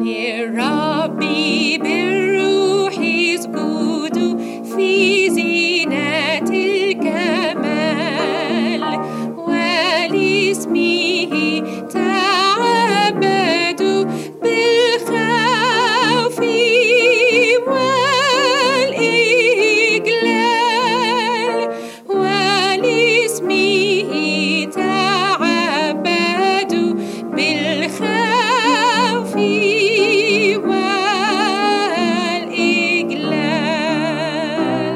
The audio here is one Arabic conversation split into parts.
للرب بالروح اسجد في زينة الكمال ولاسمه تعبدوا بالخوف والإجلال ولاسمه تعبدوا بالخوف والإجلال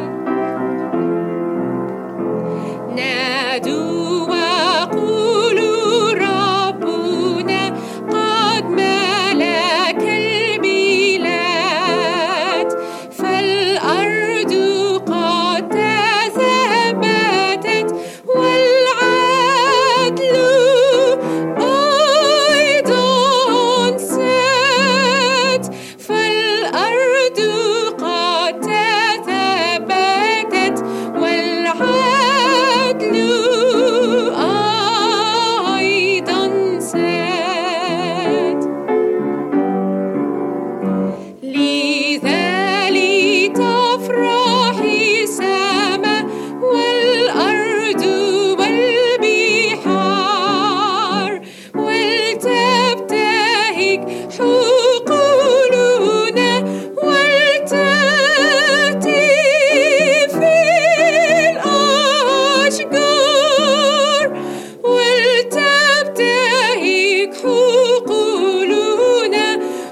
نادوا وقولوا ربنا قد ملك البلاد فالأرض قد تثبتت والعدل أيضا ساد فالأرض قد تثبتت والعدل أيضا ساد لذا لتفرح السماء والأرض والبحار ولتبتهج حقولنا ولتهتف الأشجار ولتبتهج حقولنا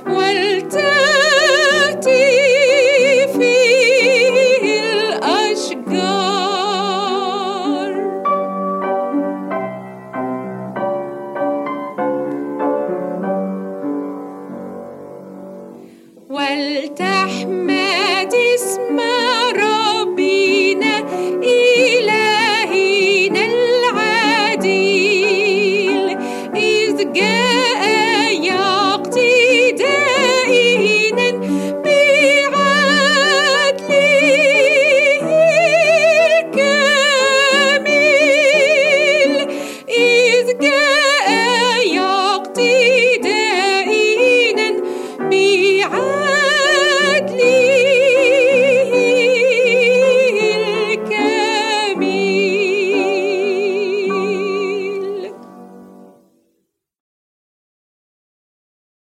ولتهتف الأشجار ولتحمد اسم ربنا إلهنا العديل إذ جاء